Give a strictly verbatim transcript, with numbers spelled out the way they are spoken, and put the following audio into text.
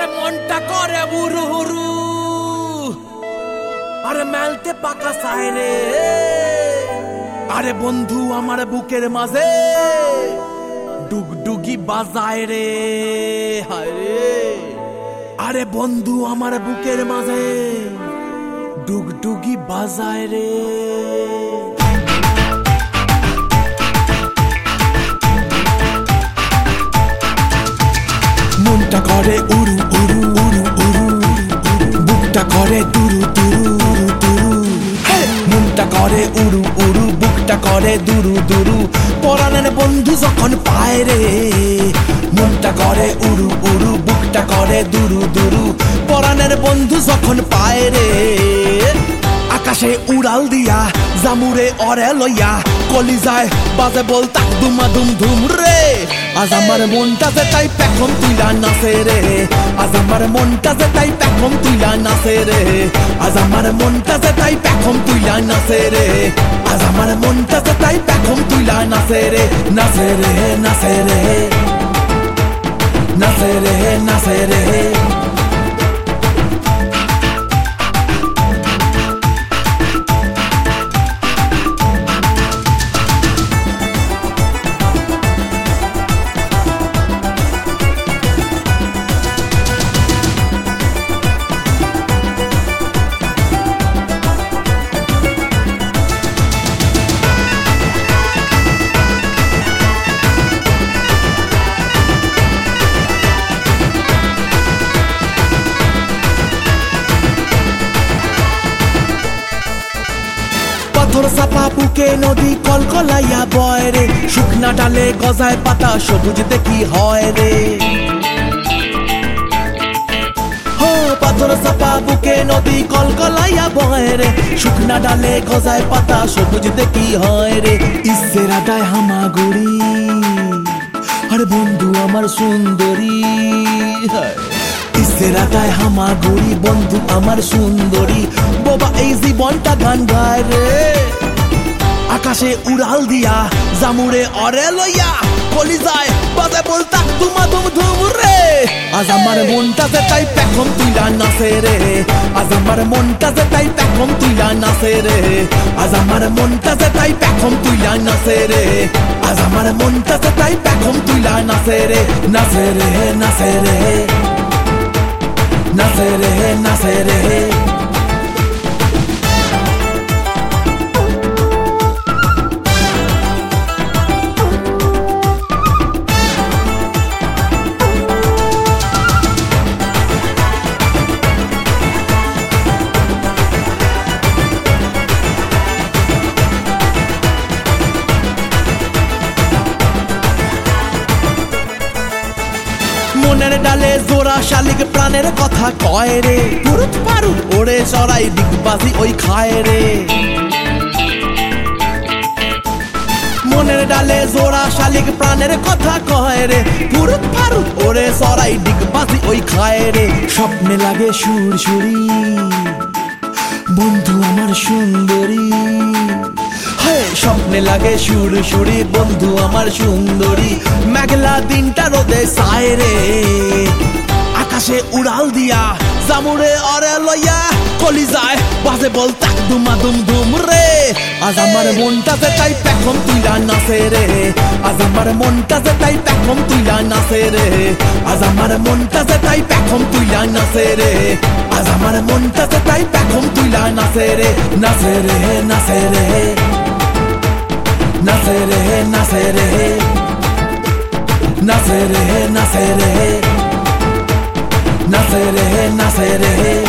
মনটা করে বুরু হুরু, আরে মেলতে পাকা সাইরে, আরে বন্ধু আমার বুকের মাঝে ডুগডুগি বাজায় রে, হায় রে। আরে বন্ধু আমার বুকের মাঝে ডুগডুগি বাজায় রে। মনটা করে উড়ু উড়ু উড়ু উড়ু, বুকটা করে দুরু দুরু উড়ু দুরু, মনটা করে উড়ু উড়ু, বুকটা করে দুরু দুরু, পরাণের বন্ধু যখন পায় রে। মনটা করে উড়ু উড়ু, বুকটা করে দুরু দুরু, পরাণের বন্ধু যখন পায় রে। আকাশে উড়াল দিয়া জামুরে অরে লইয়া, কলিজায় বাজে বল তাক দুমা দুম ধুম রে। আজ আমার মনটা যে তাই পেখম তুইলা নাচে রে, আজ আমার মনটা যে তাই পেখম তুইলা নাচে রে, আজ আমার মনটা যে তাই পেখম তুইলা নাচে রে, আজ আমার মনটা যে তাই পেখম তুইলা নাচে রে। নাচে রে নাচে রে নাচে রে নাচে রে। পাথর চাপা বুকে নদী কলকলাইয়া বয় রে, শুকনা ডালে গজায় পাতা সবুজ দেখি হয় রে। হো পাথর চাপা বুকে নদী কলকলাইয়া বয় রে, শুকনা ডালে গজায় পাতা সবুজ দেখি হয় রে। ইসের আডায় হামাগুড়ি, আরে বন্ধু আমার সুন্দরী, ইসের আডায় হামাগুড়ি, বন্ধু আমার সুন্দরী, বাবা এই জীবনটা গান গায় রে। আকাশে উড়াল দিয়া জামুরে অরে লইয়া, কলিজায় বাজে বল তাক দুমা দুম ধুম রে। আজ আমার মনটা যে তাই পেখম তুইলা নাচে রে, আজ আমার মনটা যে তাই পেখম তুইলা নাচে রে, আজ আমার মনটা যে তাই পেখম তুইলা নাচে রে, আজ আমার মনটা যে তাই পেখম তুইলা নাচে রে। নাচে রে নাচে রে নাচে রে নাচে রে। মনের ডালে জোড়া শালিক প্রাণের কথা কয় রে, পুরুত পারুত ওরে চড়াই ডিগবাজি ওই খায় রে। মনের ডালে জোড়া শালিক প্রাণের কথা কয় রে, পুরুত পারুত ওরে চড়াই ডিগবাজি ওই খায় রে। স্বপ্নে লাগে সুর সুরি, বন্ধু আমার সুন্দরী, স্বপ্নে লাগে সুর সুরি, বন্ধু আমার সুন্দরী। মেঘলা দিনটা রোদে সায় রে, আকাশে উড়াল দিয়া জামুরে অরে লইয়া, কলিজায় বাজে বল তাক দুমা দুম ধুম রে। আজ আমার মনটা যে তাই পেখম তুইলা নাচে রে, আজ আমার মনটা যে তাই পেখম তুইলা নাচে রে, আজ আমার মনটা যে তাই পেখম তুইলা নাচে রে, আজ আমার মনটা যে তাই পেখম তুইলা নাচে রে। নাচে রে নাচে রে নাচে রে নাচে রে নাচে রে নাচে রে নাচে রে নাচে রে।